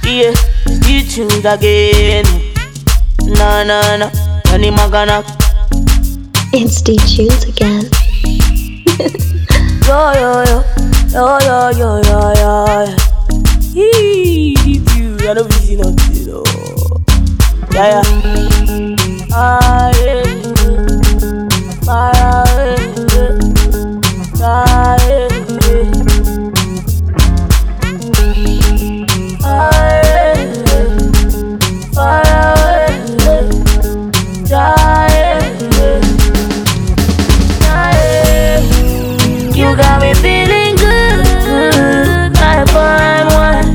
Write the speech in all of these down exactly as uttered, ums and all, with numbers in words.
Yeah, still tunes again. Na na na, Danny Magana. It's the tunes again. Yo yo yo, yo yo yo yo yo. Hee, deep you, I don't be nothing. No. Yeah yeah. Ah yeah. Fire away. Ah yeah. You got me feeling good, I find one.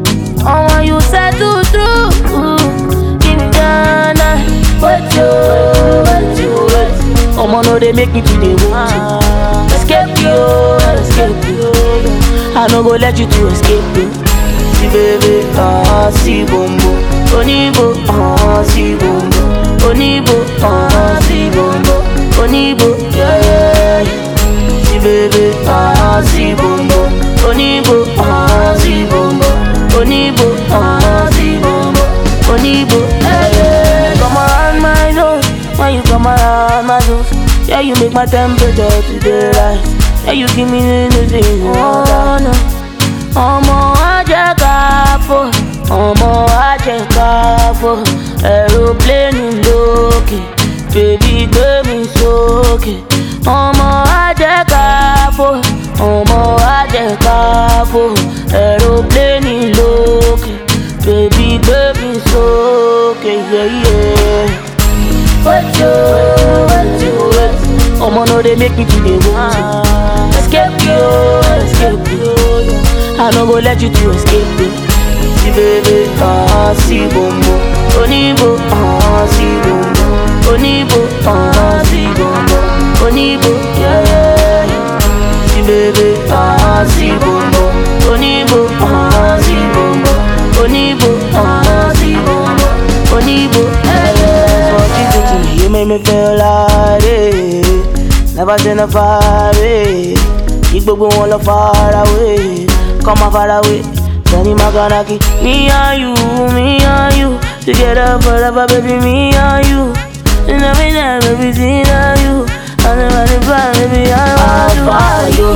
I want you said to through. Give me Ghana, what you, what you, what. Oh man, no, they make me feel the want. Escape you, escape you. I no go let you to escape you. See baby, ah, see bombo, onibo, ah, see bombo, onibo, ah, see bombo, onibo, yeah yeah. See baby, ah, see bombo, onibo, ah, see bombo, onibo, ah, see bombo, onibo, yeah yeah. Come around my zone, when you come around my zone, yeah you make my temperature today rise, yeah you give me anything, oh no. Ọmọ ajẹ́ káfó, ọmọ ajẹ́ káfó, aeroplane lókè, baby gbé mi sókè. Ọmọ ajẹ́ káfó, ọmọ ajẹ́ káfó, aeroplane lókè, baby gbé mi sókè. Yeah, yeah. What you, what you, what? Ọmọ no dey make me to dey want. Escape you, escape you. I no go let you to escape it. See baby, ah, see bombo, onibo, ah, see bombo, onibo, ah, see bombo, onibo, yeah yeah. See baby, ah, see bombo, onibo, ah, see bombo, onibo, ah, see bombo, onibo, yeah yeah. What you do to me, you make me feel like it. Never seen a fire, you gbogbo wọn lọ far away. Come on far away, Danny Magana. Me and you, me and you, together forever, baby, me and you. And every night, baby, seeing you. And never the plan, baby, I want you.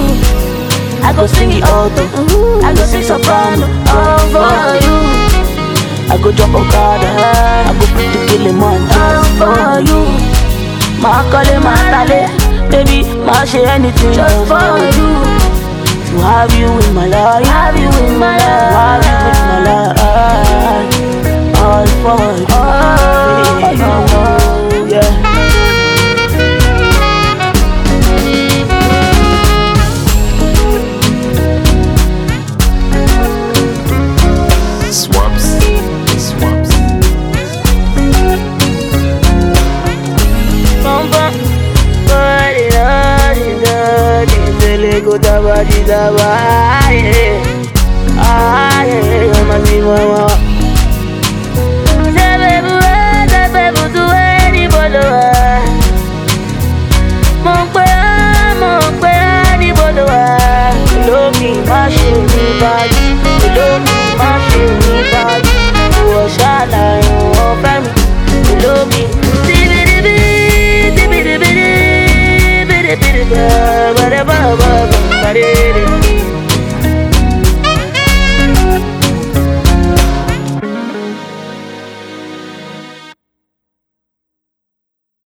I go sing it auto, I go sing soprano, all for you. I go drop Okada, I go put the killing man, all for you. Ma kale, ma tale, baby, ma say anything just for you. To have you in my life, have you in my life, have you in my life, all for you, oh, yeah. Swaps, swaps. Go daba di daba.